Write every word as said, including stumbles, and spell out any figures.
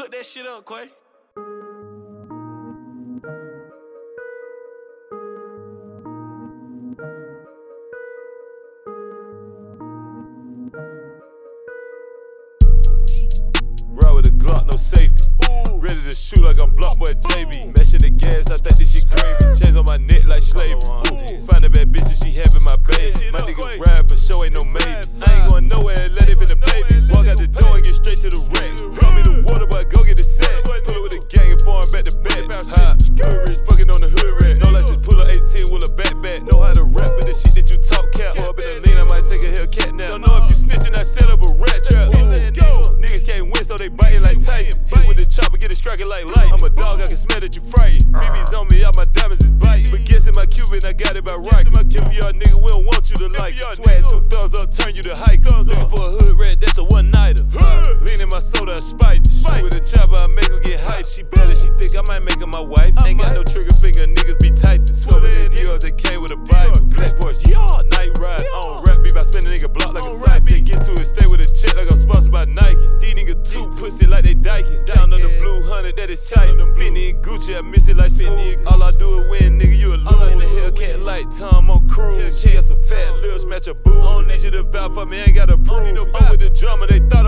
Cook that shit up, Quay. Ride with a Glock, no safety. Ooh. Ready to shoot like I'm Block Boy J B. Mashing the gas, I think this shit gravy. Chains on my neck like slavery. Ooh. Find a bad bitch and she having my baby. My nigga ride for sure, ain't no maybe. I ain't going nowhere, let it in the baby. Walk out the door and get straight to the rack. Call me the water boy, go get the sack. Pull it with a gang and foreign back to back. Ha, hood rich, fucking on the hood rat. No license, pull up eighteen with a backpack. Know how to rap, but the shit that you talk cap. Up in the lean, I might take a Hellcat now. Don't know if you snitching, I set up a rat trap. Niggas can't win, so they biting like Tyson. Hit with the chopper, get it striking like light. I'm a dog, I can smell that you frightened. B B's on me, all my diamonds is biting. But guessing my Cuban, I got it by right. Q P R nigga, we don't want you to like it. Swag two thumbs up, turn you to hiker. Looking for a hood rat, that's a one-nighter. Uh, leaning my soda, I spite. Shoot with a chopper, I make her get hype. She better, she think I might make her my wife. Ain't got no trigger finger, niggas be typing. So many deals that came with a Bible. Black Porsche, yeah, night ride. I don't rap beef, I spin a nigga block like a scythe. Can't get to it, stay with a check like I'm sponsored by Nike. These niggas too pussy like they dyking. Down on the blue hundred, that is tight. Fendi and Gucci, I miss it like Fendi. All I do is win, nigga, you a loser. In the Hellcat light, Tom on cruise. She got some fat lips, match a boo. I don't need you to vouch for me, ain't gotta prove. I'm with the drama, they thought